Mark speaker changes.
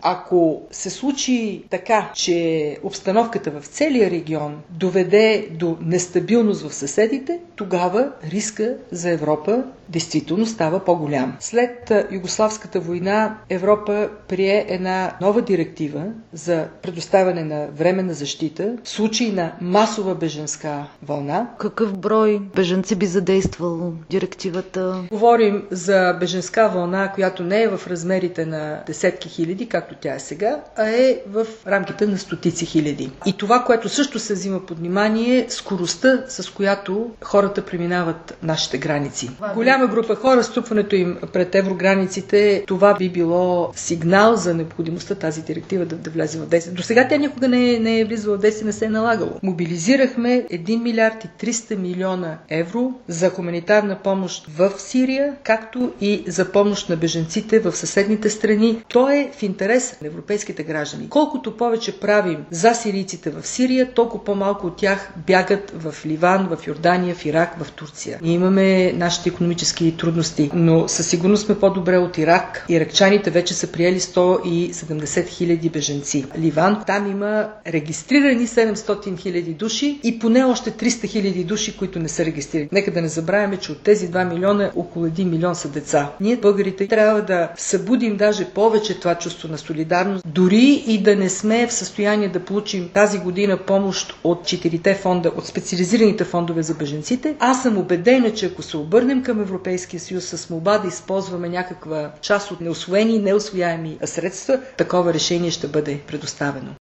Speaker 1: Ако се случи така, че обстановката в целия регион доведе до нестабилност в съседите, тогава риска за Европа действително става по-голям. След Югославската война Европа прие една нова директива за предоставяне на временна защита в случай на масова бежанска вълна.
Speaker 2: Какъв брой бежанци би задействал директивата?
Speaker 1: Говорим за бежанска вълна, която не е в размерите на десетки хиляди, както тя е сега, а е в рамките на стотици хиляди. И това, което също се взима под внимание, е скоростта, с която хората преминават нашите граници. Голяма група хора, струпването им пред еврограниците, това би било сигнал за необходимостта тази директива да влезе в действие. До сега тя никога не е влизала в действие, не се е налагало. Мобилизирахме 1 милиард и 300 милиона евро за хуманитарна помощ в Сирия, както и за помощ на бежанците в съседните страни. То е в интерес на европейските граждани. Колкото повече правим за сирийците в Сирия, толкова по-малко от тях бягат в Ливан, в Йордания, в Ирак, в Турция. Ние имаме нашите икономически трудности, но със сигурност сме по-добре от Ирак. Иракчаните вече са приели 170 хиляди бежанци. Ливан, там има регистрирани 700 хиляди души и поне още 300 хиляди души, които не са регистрирани. Нека да не забравяме, че от тези 2 милиона около 1 милион са деца. Ние, българите, трябва да събудим даже повече това чувство на солидарност, дори и да не сме в състояние да получим тази година помощ от 4 фонда, от специализираните фондове за бежанците. Аз съм убедена, че ако се обърнем към Европейския съюз с молба да използваме някаква част от неусвоени и неусвояеми средства, такова решение ще бъде предоставено.